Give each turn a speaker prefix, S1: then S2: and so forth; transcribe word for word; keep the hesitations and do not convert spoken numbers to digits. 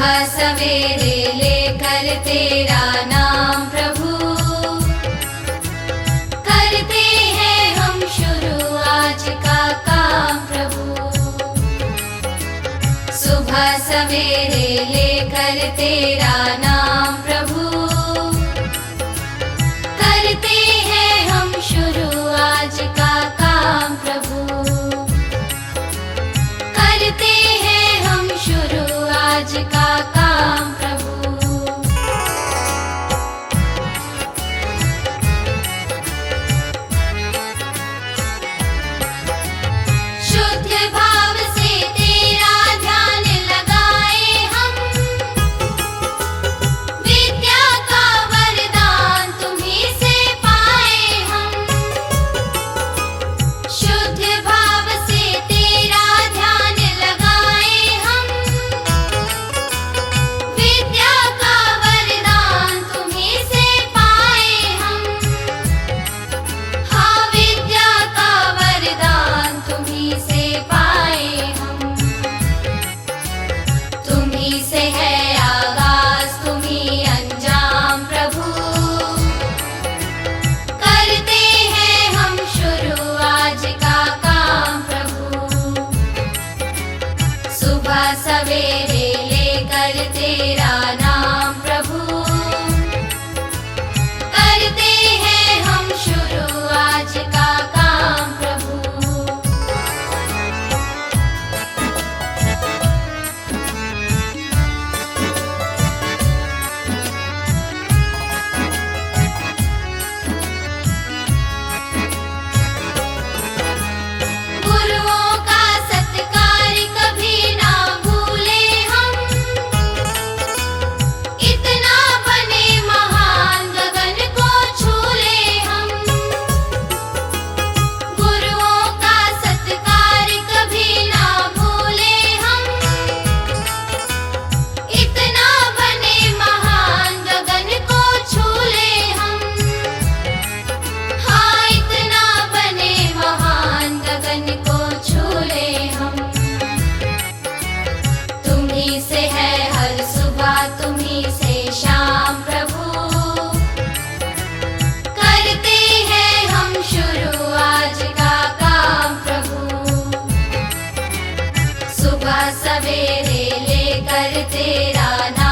S1: सुबह सवेरे लेकर तेरा नाम प्रभु, करते हैं हम शुरू आज का काम प्रभु। सुबह सवेरे लेकर तेरा नाम प्रभु, करते हैं हम शुरू आज का काम प्रभु, करते हैं हम शुरू आज का काम प्रभु। शुद्ध भाव से तेरा ध्यान लगाए हम, विद्या का वरदान तुम्हीं से पाए हम। शुद्ध भाव से तेरा ध्यान लगाए हम, विद्या का वरदान तुम्हीं से पाए हम। हाँ, विद्या का वरदान तुम्हीं से पाए हम। तुम्हीं से है आगाज, तुम्हीं अंजाम प्रभु, करते हैं हम शुरू आज का काम प्रभु। सुबह सवेरे लेकर तेरा नाम प्रभु, करते हैं हम शुरू आज का काम प्रभु। गुरुओं का सत्कार कभी ना भूले हम, इतना बने महान गगन को छू ले हम। गुरुओं का सत्कार कभी ना भूले हम, इतना बने महान गगन को छू ले हम। हाँ, इतना बने महान गगन को छू ले हम। तुम्हीं से है हर सुबह, तुम्हीं से शाम प्रभु, करते हैं हम शुरू आज का काम प्रभु। सुबह सवेरे लेकर तेरा नाम